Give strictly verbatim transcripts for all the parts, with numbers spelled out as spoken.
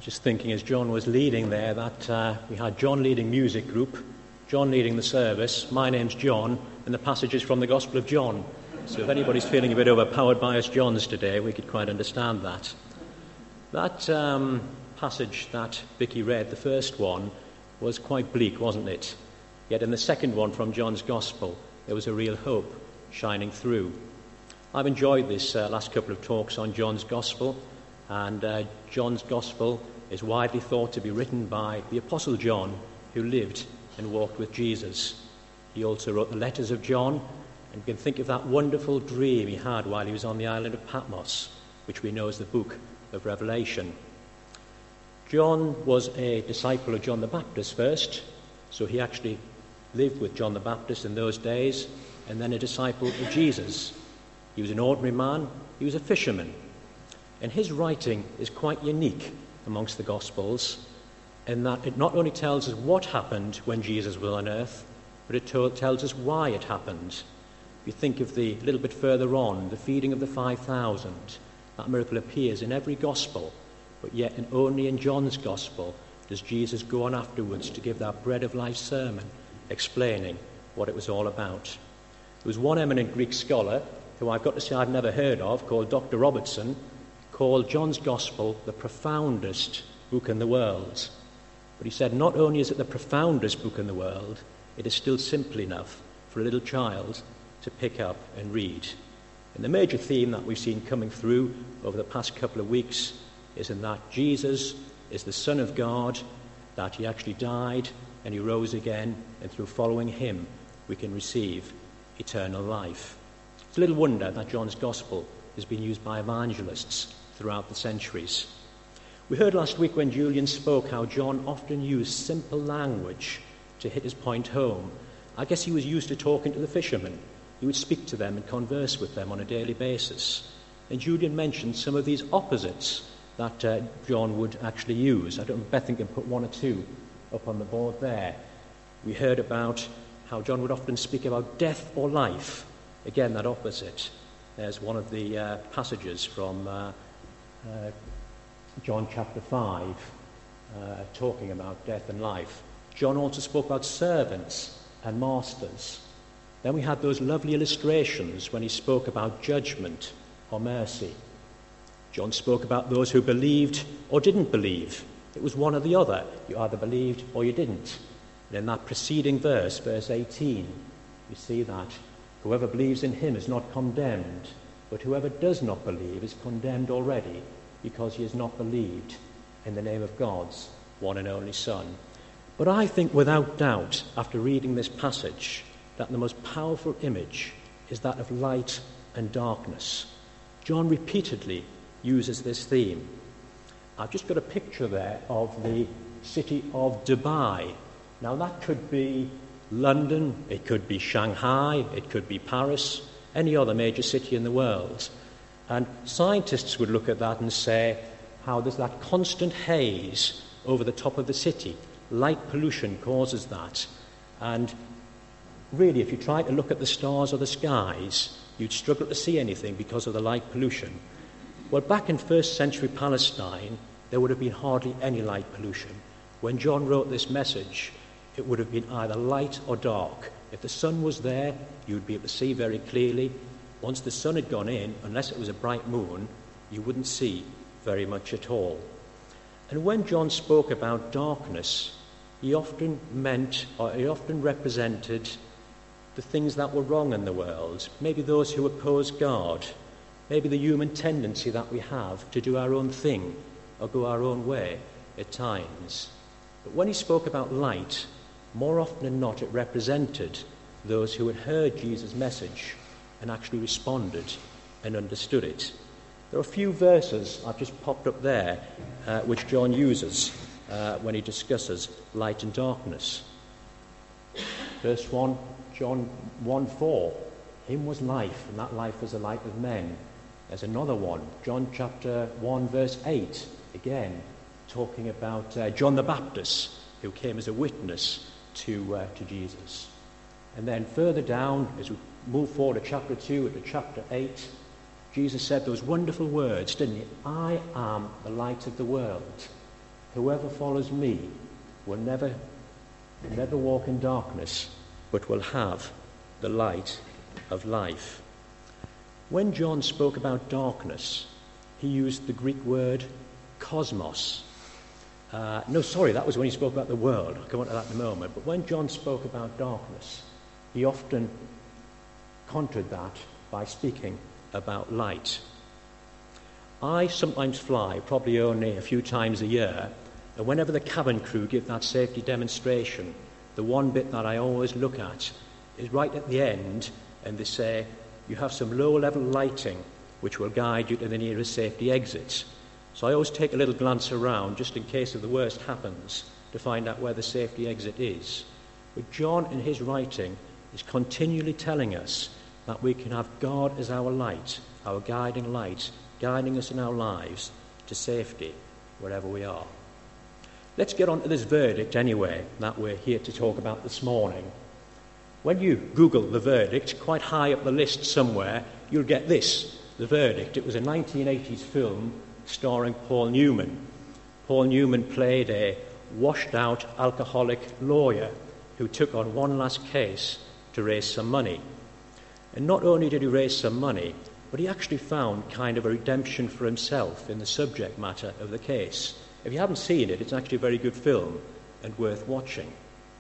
Just thinking as John was leading there that uh, we had John leading music group, John leading the service, my name's John, and the passage is from the Gospel of John. So if anybody's feeling a bit overpowered by us Johns today, we could quite understand that. That um, passage that Vicky read, the first one, was quite bleak, wasn't it? Yet in the second one from John's Gospel, there was a real hope shining through. I've enjoyed this uh, last couple of talks on John's Gospel, and uh, John's Gospel is widely thought to be written by the Apostle John, who lived and walked with Jesus. He also wrote the letters of John, and you can think of that wonderful dream he had while he was on the island of Patmos, which we know as the book of Revelation. John was a disciple of John the Baptist first, so he actually lived with John the Baptist in those days, and then a disciple of Jesus. He was an ordinary man, he was a fisherman, and his writing is quite unique amongst the Gospels, in that it not only tells us what happened when Jesus was on earth, but it to- tells us why it happened. If you think of the little bit further on, the feeding of the five thousand, that miracle appears in every Gospel, but yet in, only in John's Gospel does Jesus go on afterwards to give that bread of life sermon, explaining what it was all about. There was one eminent Greek scholar, who I've got to say I've never heard of, called Doctor Robertson, called John's Gospel the profoundest book in the world. But he said not only is it the profoundest book in the world, it is still simple enough for a little child to pick up and read. And the major theme that we've seen coming through over the past couple of weeks is in that Jesus is the Son of God, that he actually died and he rose again, and through following him we can receive eternal life. It's a little wonder that John's Gospel has been used by evangelists throughout the centuries. We heard last week when Julian spoke how John often used simple language to hit his point home. I guess he was used to talking to the fishermen. He would speak to them and converse with them on a daily basis. And Julian mentioned some of these opposites that uh, John would actually use. I don't know if Bethany can put one or two up on the board there. We heard about how John would often speak about death or life. Again, that opposite. There's one of the uh, passages from uh, uh, John chapter five, uh, talking about death and life. John also spoke about servants and masters. Then we had those lovely illustrations when he spoke about judgment or mercy. John spoke about those who believed or didn't believe. It was one or the other. You either believed or you didn't. And in that preceding verse, verse eighteen, you see that whoever believes in him is not condemned, but whoever does not believe is condemned already, because he has not believed in the name of God's one and only Son. But I think without doubt, after reading this passage, that the most powerful image is that of light and darkness. John repeatedly uses this theme. I've just got a picture there of the city of Dubai. Now that could be London, it could be Shanghai, it could be Paris, any other major city in the world. And scientists would look at that and say how there's that constant haze over the top of the city. Light pollution causes that. And really, if you try to look at the stars or the skies, you'd struggle to see anything because of the light pollution. Well, back in first century Palestine, there would have been hardly any light pollution. When John wrote this message, it would have been either light or dark. If the sun was there, you'd be able to see very clearly. Once the sun had gone in, unless it was a bright moon, you wouldn't see very much at all. And when John spoke about darkness, he often meant, or he often represented the things that were wrong in the world, maybe those who oppose God, maybe the human tendency that we have to do our own thing or go our own way at times. But when he spoke about light, more often than not it represented those who had heard Jesus' message and actually responded and understood it. There are a few verses I've just popped up there uh, which John uses uh, when he discusses light and darkness. First one, John one four. Him was life, and that life was the light of men. There's another one, John chapter one, verse eight. Again, talking about uh, John the Baptist, who came as a witness to uh, to Jesus. And then further down, as we move forward to chapter two, to chapter eight, Jesus said those wonderful words, didn't he? I am the light of the world. whoever follows me will never, never walk in darkness, but will have the light of life. When John spoke about darkness, he used the Greek word cosmos. Uh, no, sorry, that was when he spoke about the world. I'll come on to that in a moment. But when John spoke about darkness, he often contrasted that by speaking about light. I sometimes fly, probably only a few times a year, and whenever the cabin crew give that safety demonstration, the one bit that I always look at is right at the end, and they say, you have some low-level lighting which will guide you to the nearest safety exit. So I always take a little glance around just in case of the worst happens to find out where the safety exit is. But John, in his writing, is continually telling us that we can have God as our light, our guiding light, guiding us in our lives to safety wherever we are. Let's get on to this verdict anyway that we're here to talk about this morning. When you Google the verdict, quite high up the list somewhere, you'll get this, the verdict. It was a nineteen eighties film starring Paul Newman. Paul Newman played a washed-out alcoholic lawyer who took on one last case to raise some money. And not only did he raise some money, but he actually found kind of a redemption for himself in the subject matter of the case. If you haven't seen it, it's actually a very good film and worth watching.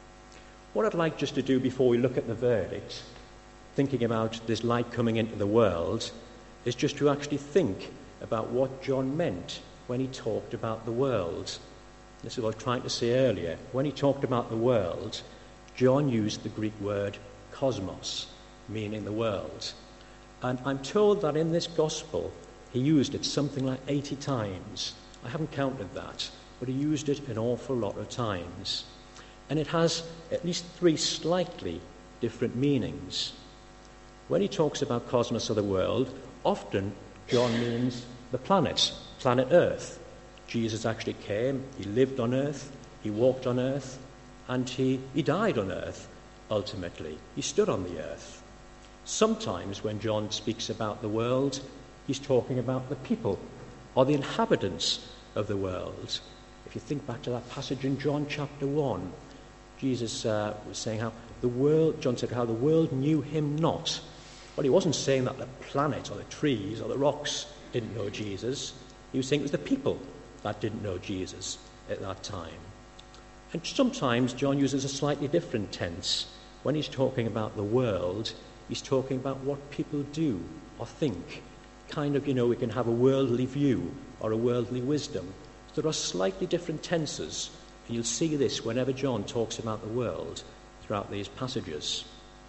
What I'd like just to do before we look at the verdict, thinking about this light coming into the world, is just to actually think about what John meant when he talked about the world. This is what I was trying to say earlier. When he talked about the world, John used the Greek word cosmos, meaning the world. And I'm told that in this gospel, he used it something like eighty times. I haven't counted that, but he used it an awful lot of times. And it has at least three slightly different meanings. When he talks about cosmos or the world, often John means the planet, planet Earth. Jesus actually came, he lived on Earth, he walked on Earth, and he, he died on Earth, ultimately. He stood on the Earth. Sometimes when John speaks about the world, he's talking about the people or the inhabitants of the world. If you think back to that passage in John chapter one, Jesus uh, was saying how the world, John said how the world knew him not. Well, he wasn't saying that the planet or the trees or the rocks didn't know Jesus. He was saying it was the people that didn't know Jesus at that time. And sometimes John uses a slightly different tense. When he's talking about the world, he's talking about what people do or think. Kind of, you know, we can have a worldly view or a worldly wisdom. There are slightly different tenses, and you'll see this whenever John talks about the world throughout these passages.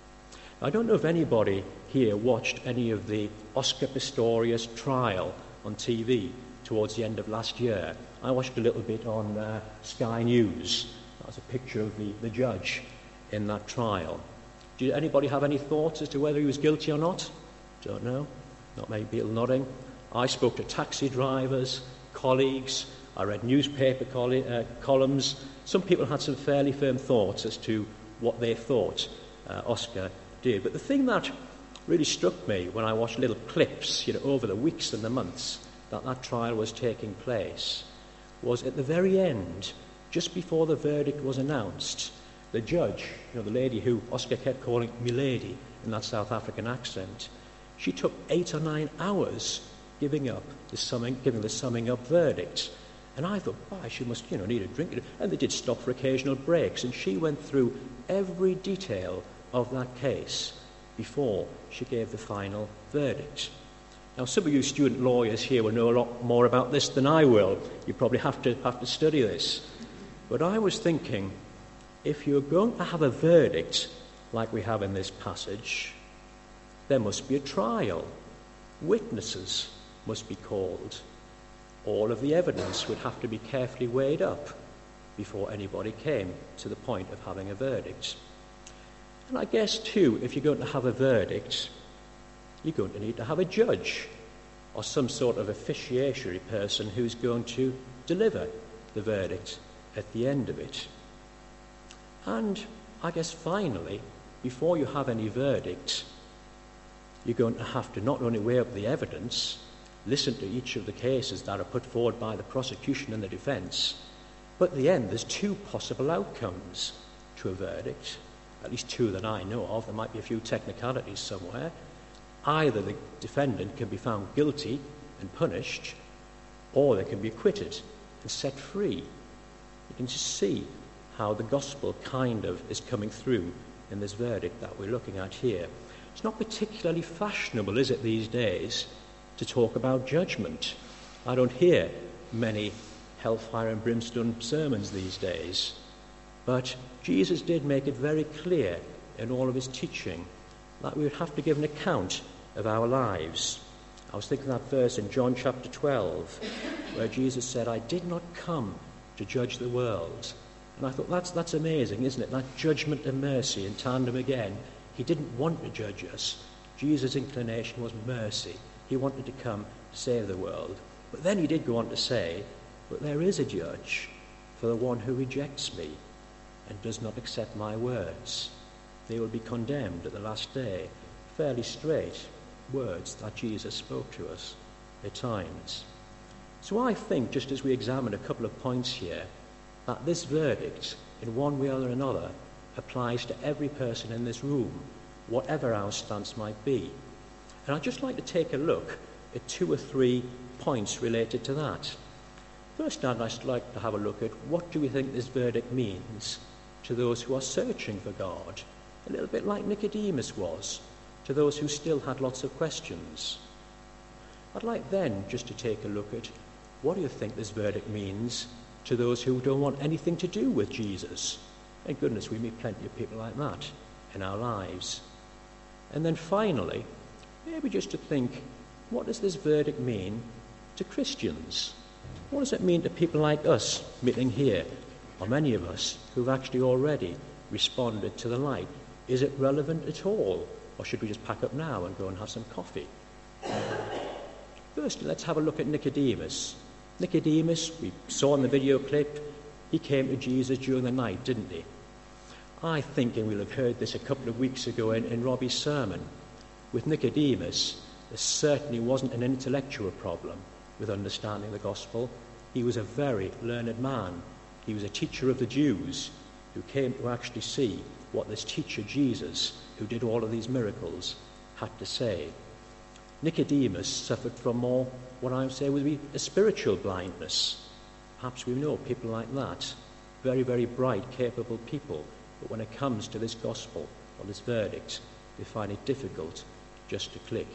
I don't know if anybody here watched any of the Oscar Pistorius trial on T V towards the end of last year. I watched a little bit on uh, Sky News. That was a picture of the, the judge in that trial. Did anybody have any thoughts as to whether he was guilty or not? Don't know. Not many people nodding. I spoke to taxi drivers, colleagues. I read newspaper coll- uh, columns. Some people had some fairly firm thoughts as to what they thought uh, Oscar did. But the thing that really struck me when I watched little clips, you know, over the weeks and the months that that trial was taking place, was at the very end, just before the verdict was announced, the judge, you know, the lady who Oscar kept calling Milady in that South African accent, she took eight or nine hours giving up the summing, giving the summing up verdict. And I thought, why, she must, you know, need a drink. And they did stop for occasional breaks. And she went through every detail of that case before she gave the final verdict. Now, some of you student lawyers here will know a lot more about this than I will. You probably have to have to study this. But I was thinking, if you're going to have a verdict like we have in this passage, there must be a trial. Witnesses must be called. All of the evidence would have to be carefully weighed up before anybody came to the point of having a verdict. And I guess, too, if you're going to have a verdict, you're going to need to have a judge or some sort of officiatory person who's going to deliver the verdict at the end of it. And I guess, finally, before you have any verdict, you're going to have to not only weigh up the evidence, listen to each of the cases that are put forward by the prosecution and the defence, But at the end, there's two possible outcomes to a verdict, at least two that I know of. There might be a few technicalities somewhere. Either the defendant can be found guilty and punished, or they can be acquitted and set free. You can just see how the gospel kind of is coming through in this verdict that we're looking at here. It's not particularly fashionable, is it, these days, to talk about judgment. I don't hear many hellfire and brimstone sermons these days. But Jesus did make it very clear in all of his teaching that we would have to give an account of our lives. I was thinking that verse in John chapter twelve, where Jesus said, "I did not come to judge the world." And I thought, that's, that's amazing, isn't it? That judgment and mercy in tandem again. He didn't want to judge us. Jesus' inclination was mercy. He wanted to come to save the world. But then he did go on to say, "But there is a judge for the one who rejects me and does not accept my words. They will be condemned at the last day." Fairly straight words that Jesus spoke to us at times. So I think, just as we examine a couple of points here, that this verdict, in one way or another, applies to every person in this room, whatever our stance might be. And I'd just like to take a look at two or three points related to that. First, I'd just like to have a look at what do we think this verdict means to those who are searching for God, a little bit like Nicodemus was, to those who still had lots of questions. I'd like then just to take a look at what do you think this verdict means to those who don't want anything to do with Jesus. Thank goodness we meet plenty of people like that in our lives. And then finally, maybe just to think, what does this verdict mean to Christians? What does it mean to people like us meeting here, or many of us who've actually already responded to the light? Is it relevant at all? Or should we just pack up now and go and have some coffee? First, let's have a look at Nicodemus. Nicodemus, we saw in the video clip, he came to Jesus during the night, didn't he? I think, and we'll have heard this a couple of weeks ago in, in Robbie's sermon, with Nicodemus, there certainly wasn't an intellectual problem with understanding the gospel. He was a very learned man. He was a teacher of the Jews who came to actually see what this teacher Jesus, who did all of these miracles, had to say. Nicodemus suffered from more, what I would say would be a spiritual blindness. Perhaps we know people like that, very, very bright, capable people, but when it comes to this gospel or this verdict, they find it difficult just to click.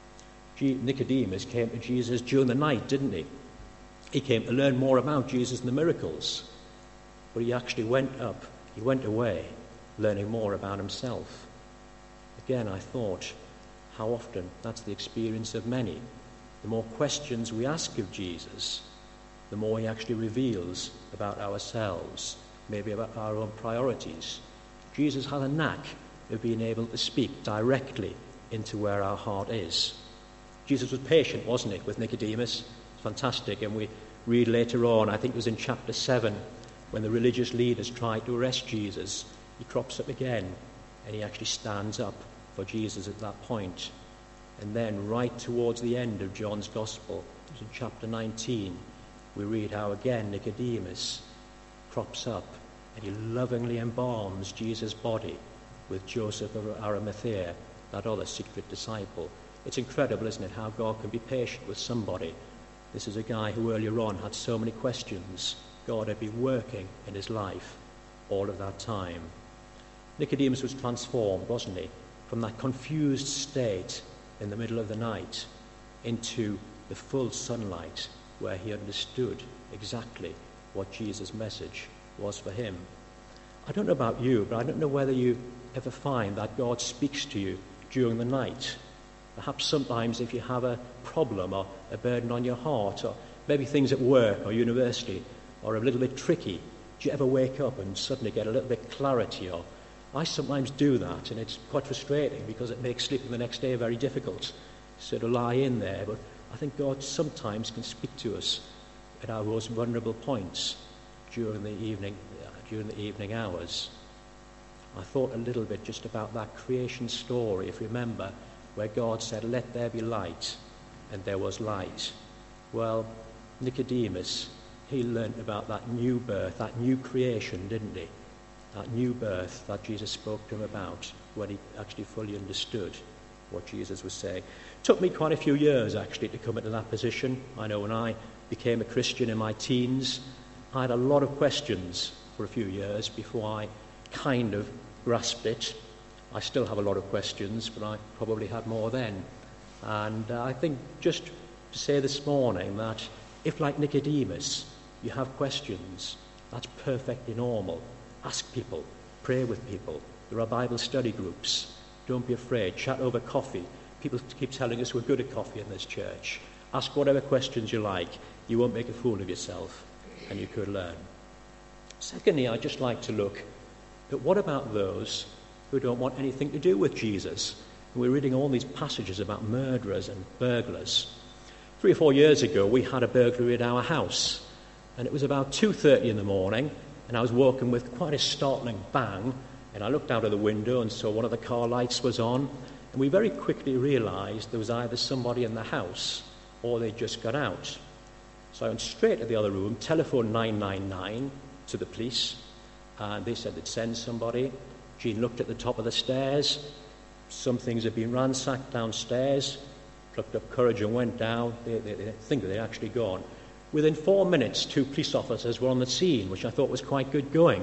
Nicodemus came to Jesus during the night, didn't he? He came to learn more about Jesus and the miracles, but he actually went up, he went away, learning more about himself. Again, I thought, how often that's the experience of many. The more questions we ask of Jesus, the more he actually reveals about ourselves, maybe about our own priorities. Jesus had a knack of being able to speak directly into where our heart is. Jesus was patient, wasn't he, with Nicodemus? It's fantastic. And we read later on, I think it was in chapter seven, when the religious leaders tried to arrest Jesus, he crops up again and he actually stands up for Jesus at that point. And then right towards the end of John's Gospel, in chapter nineteen, we read how again Nicodemus crops up and he lovingly embalms Jesus' body with Joseph of Arimathea, that other secret disciple. It's incredible, isn't it, how God can be patient with somebody. This is a guy who earlier on had so many questions. God had been working in his life all of that time. Nicodemus was transformed, wasn't he, from that confused state in the middle of the night into the full sunlight where he understood exactly what Jesus' message was for him. I don't know about you, but I don't know whether you ever find that God speaks to you during the night. Perhaps sometimes if you have a problem or a burden on your heart, or maybe things at work or university are a little bit tricky. Do you ever wake up and suddenly get a little bit clarity? Or I sometimes do that, and it's quite frustrating because it makes sleeping the next day very difficult. So to lie in there, but I think God sometimes can speak to us at our most vulnerable points during the evening, uh, during the evening hours. I thought a little bit just about that creation story, if you remember, where God said, "Let there be light," and there was light. Well, Nicodemus he learnt about that new birth, that new creation, didn't he? That new birth that Jesus spoke to him about when he actually fully understood what Jesus was saying. It took me quite a few years, actually, to come into that position. I know when I became a Christian in my teens, I had a lot of questions for a few years before I kind of grasped it. I still have a lot of questions, but I probably had more then. And uh, I think just to say this morning that if, like Nicodemus, you have questions, that's perfectly normal. Ask people, pray with people. There are Bible study groups. Don't be afraid. Chat over coffee. People keep telling us we're good at coffee in this church. Ask whatever questions you like. You won't make a fool of yourself, and you could learn. Secondly, I'd just like to look at what about those who don't want anything to do with Jesus? We're reading all these passages about murderers and burglars. Three or four years ago, we had a burglary at our house, and it was about two thirty in the morning, and I was walking with quite a startling bang, and I looked out of the window and saw one of the car lights was on, and we very quickly realised there was either somebody in the house or they'd just got out. So I went straight to the other room, telephoned nine nine nine to the police, and they said they'd send somebody. Jean looked at the top of the stairs. Some things had been ransacked downstairs, plucked up courage and went down. They, they, they think that they'd actually gone. Within four minutes, two police officers were on the scene, which I thought was quite good going.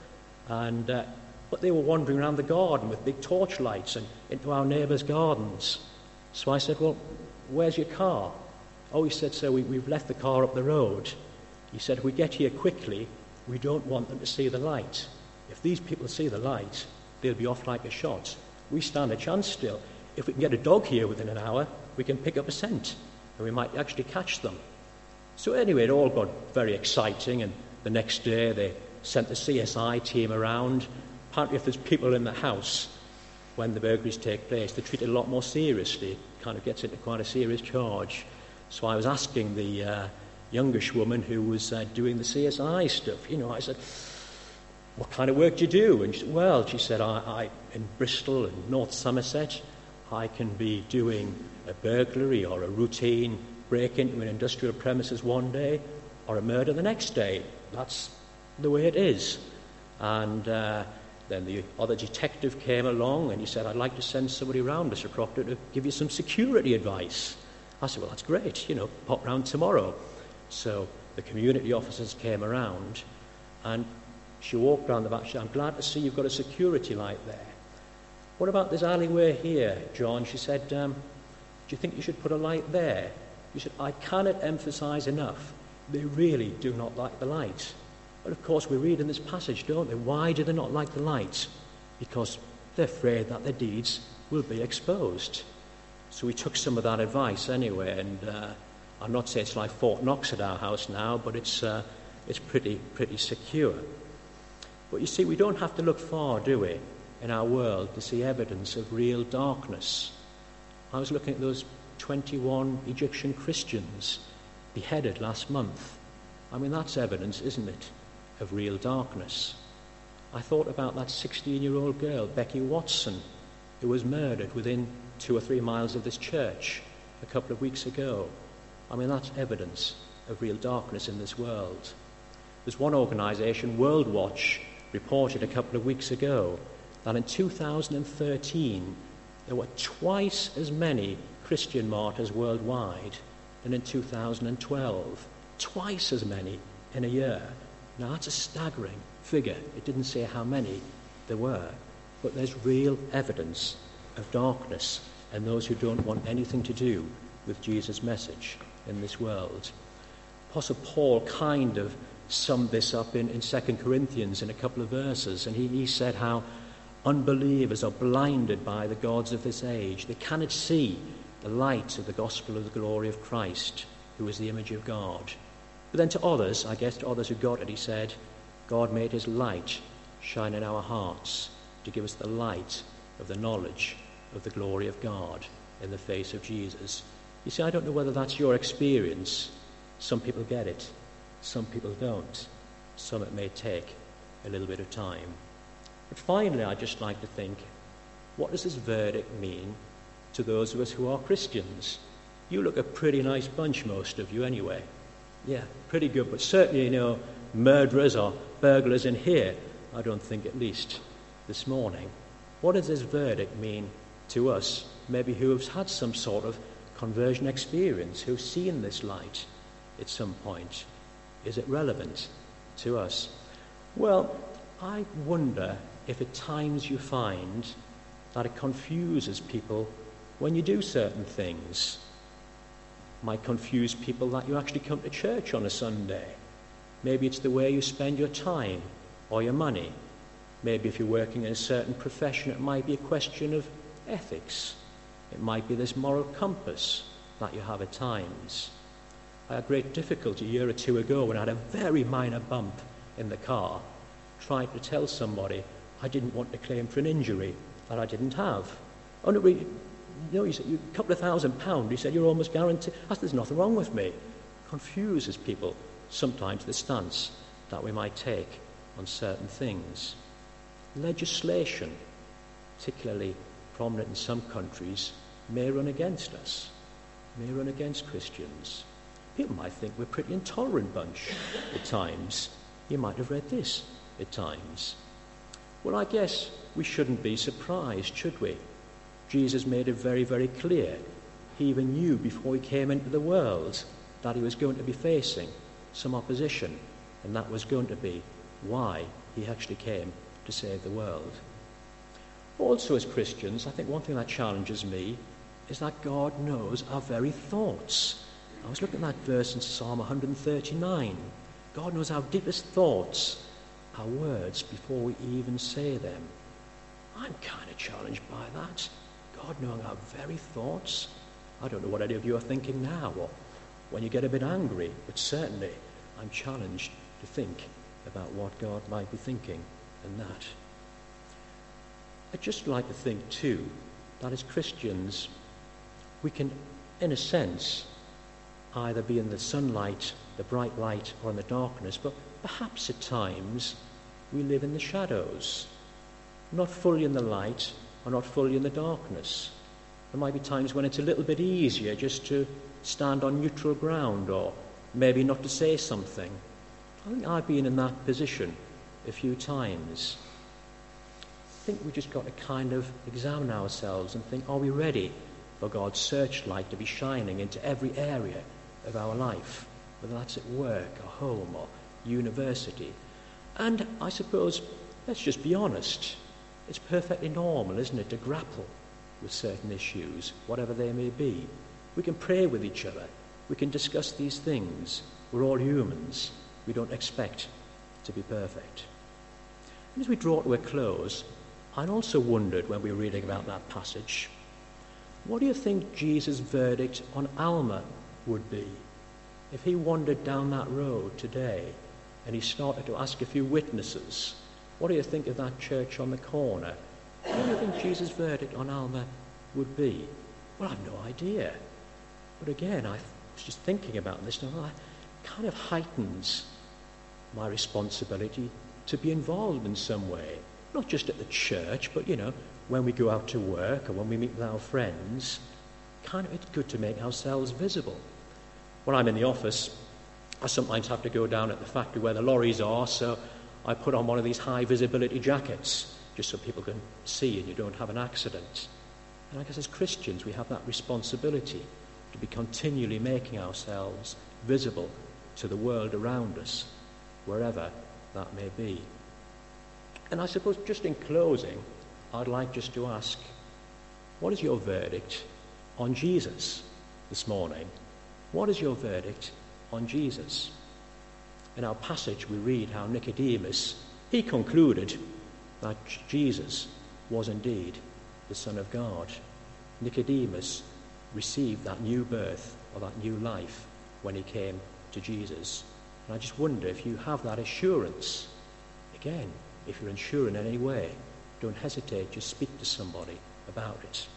And uh, but they were wandering around the garden with big torchlights and into our neighbours' gardens. So I said, well, where's your car? Oh, he said, so we, we've left the car up the road. He said, if we get here quickly, we don't want them to see the light. If these people see the light, they'll be off like a shot. We stand a chance still. If we can get a dog here within an hour, we can pick up a scent, and we might actually catch them. So anyway, it all got very exciting, and the next day they sent the C S I team around. Apparently, if there's people in the house when the burglaries take place, they're treated a lot more seriously. It kind of gets into quite a serious charge. So I was asking the uh, youngish woman who was uh, doing the C S I stuff, you know, I said, what kind of work do you do? And she said, well, she said, I, I in Bristol and North Somerset, I can be doing a burglary or a routine break into an industrial premises one day or a murder the next day. That's the way it is. And uh, then the other detective came along and he said, I'd like to send somebody round, Mister Proctor, to give you some security advice. I said, well, that's great, you know, pop round tomorrow. So the community officers came around and she walked round the back. She said, I'm glad to see you've got a security light there. What about this alleyway here, John? She said, um, do you think you should put a light there? She said, I cannot emphasise enough, they really do not like the light. But of course we read in this passage, don't they? Why do they not like the light? Because they're afraid that their deeds will be exposed. So we took some of that advice anyway, and uh, I'm not saying it's like Fort Knox at our house now, but it's uh, it's pretty pretty secure. But you see, we don't have to look far, do we, in our world to see evidence of real darkness. I was looking at those twenty-one Egyptian Christians beheaded last month. I mean, that's evidence, isn't it, of real darkness. I thought about that sixteen-year-old girl, Becky Watson, who was murdered within two or three miles of this church a couple of weeks ago. I mean, that's evidence of real darkness in this world. There's one organisation, World Watch, reported a couple of weeks ago that in two thousand thirteen there were twice as many Christian martyrs worldwide than in two thousand twelve. Twice as many in a year. Now that's a staggering figure. It didn't say how many there were, but there's real evidence of darkness and those who don't want anything to do with Jesus' message in this world. Apostle Paul kind of summed this up in, in Second Corinthians in a couple of verses, and he, he said how unbelievers are blinded by the gods of this age. They cannot see the light of the gospel of the glory of Christ, who is the image of God. But then to others, I guess to others who got it, he said, God made his light shine in our hearts to give us the light of the knowledge of the glory of God in the face of Jesus. You see, I don't know whether that's your experience. Some people get it. Some people don't. Some it may take a little bit of time. But finally, I'd just like to think, what does this verdict mean to those of us who are Christians? You look a pretty nice bunch, most of you, anyway. Yeah, pretty good, but certainly, you know, murderers or burglars in here, I don't think, at least this morning. What does this verdict mean to us, maybe who have had some sort of conversion experience, who've seen this light at some point? Is it relevant to us? Well, I wonder if at times you find that it confuses people when you do certain things. It might confuse people that you actually come to church on a Sunday. Maybe it's the way you spend your time or your money. Maybe if you're working in a certain profession, it might be a question of ethics. It might be this moral compass that you have at times. I had great difficulty a year or two ago when I had a very minor bump in the car, trying to tell somebody I didn't want to claim for an injury that I didn't have. Oh, no, you know, he said, a couple of thousand pounds, he said, you're almost guaranteed. I said, there's nothing wrong with me. Confuses people sometimes, the stance that we might take on certain things. Legislation, particularly prominent in some countries, may run against us, may run against Christians. People might think we're a pretty intolerant bunch at times. You might have read this at times. Well, I guess we shouldn't be surprised, should we? Jesus made it very, very clear. He even knew before he came into the world that he was going to be facing some opposition, and that was going to be why he actually came to save the world. Also, as Christians, I think one thing that challenges me is that God knows our very thoughts. I was looking at that verse in Psalm one thirty-nine. God knows our deepest thoughts, our words, before we even say them. I'm kind of challenged by that. God knowing our very thoughts. I don't know what any of you are thinking now, or when you get a bit angry, but certainly I'm challenged to think about what God might be thinking in that. I'd just like to think too that as Christians we can, in a sense, either be in the sunlight, the bright light, or in the darkness, but perhaps at times we live in the shadows, not fully in the light or not fully in the darkness. There might be times when it's a little bit easier just to stand on neutral ground or maybe not to say something. I think I've been in that position a few times. I think we just got to kind of examine ourselves and think, are we ready for God's searchlight to be shining into every area of our life, whether that's at work or home or university? And I suppose, let's just be honest, it's perfectly normal, isn't it, to grapple with certain issues, whatever they may be. We can pray with each other. We can discuss these things. We're all humans. We don't expect to be perfect. And as we draw to a close, I also wondered when we were reading about that passage, what do you think Jesus' verdict on Alma would be if he wandered down that road today and he started to ask a few witnesses? What do you think of that church on the corner? What do you think Jesus' verdict on Alma would be? Well, I've no idea. But again, I was just thinking about this, and it kind of heightens my responsibility to be involved in some way. Not just at the church, but, you know, when we go out to work or when we meet with our friends. Kind of, it's good to make ourselves visible. When I'm in the office, I sometimes have to go down at the factory where the lorries are, so I put on one of these high visibility jackets just so people can see and you don't have an accident. And I guess as Christians we have that responsibility to be continually making ourselves visible to the world around us, wherever that may be. And I suppose just in closing, I'd like just to ask, what is your verdict on Jesus this morning? What is your verdict on Jesus? In our passage we read how Nicodemus, he concluded that Jesus was indeed the Son of God. Nicodemus received that new birth or that new life when he came to Jesus. And I just wonder if you have that assurance. Again, if you're unsure in any way, don't hesitate, just speak to somebody about it.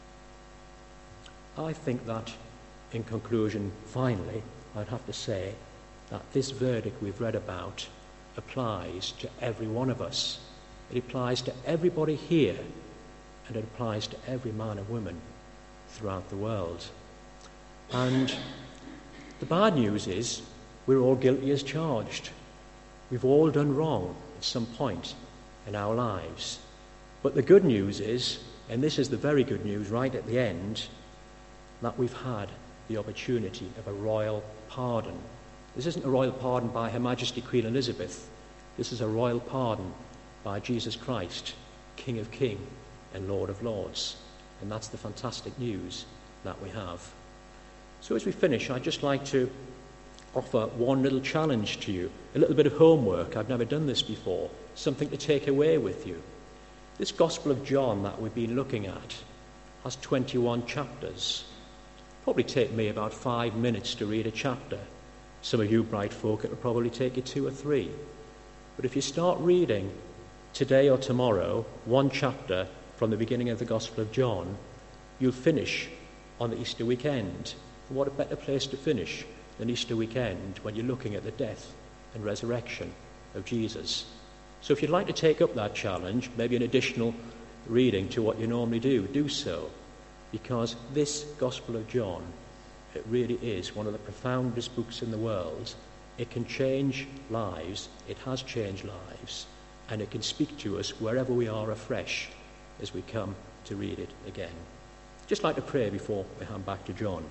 I think that, in conclusion, finally, I'd have to say that this verdict we've read about applies to every one of us. It applies to everybody here, and it applies to every man and woman throughout the world. And the bad news is we're all guilty as charged. We've all done wrong at some point in our lives. But the good news is, and this is the very good news right at the end, that we've had the opportunity of a royal pardon. This isn't a royal pardon by Her Majesty Queen Elizabeth. This is a royal pardon by Jesus Christ, King of Kings and Lord of Lords. And that's the fantastic news that we have. So as we finish, I'd just like to offer one little challenge to you, a little bit of homework. I've never done this before, something to take away with you. This Gospel of John that we've been looking at has twenty-one chapters. Probably take me about five minutes to read a chapter. Some of you bright folk, it will probably take you two or three. But if you start reading today or tomorrow one chapter from the beginning of the Gospel of John, you'll finish on the Easter weekend. And what a better place to finish than Easter weekend when you're looking at the death and resurrection of Jesus. So if you'd like to take up that challenge, maybe an additional reading to what you normally do, do so. Because this Gospel of John, it really is one of the profoundest books in the world. It can change lives, it has changed lives, and it can speak to us wherever we are afresh as we come to read it again. Just like to pray before we hand back to John.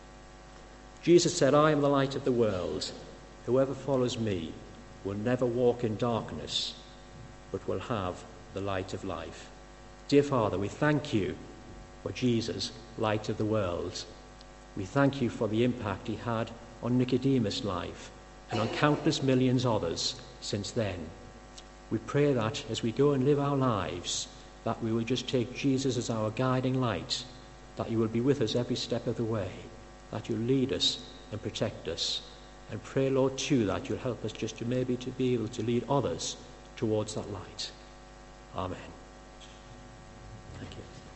Jesus said, I am the light of the world. Whoever follows me will never walk in darkness, but will have the light of life. Dear Father, we thank you for Jesus, light of the world. We thank you for the impact he had on Nicodemus' life and on countless millions others since then. We pray that as we go and live our lives, that we will just take Jesus as our guiding light, that you will be with us every step of the way, that you'll lead us and protect us. And pray, Lord, too, that you'll help us just to maybe to be able to lead others towards that light. Amen. Thank you.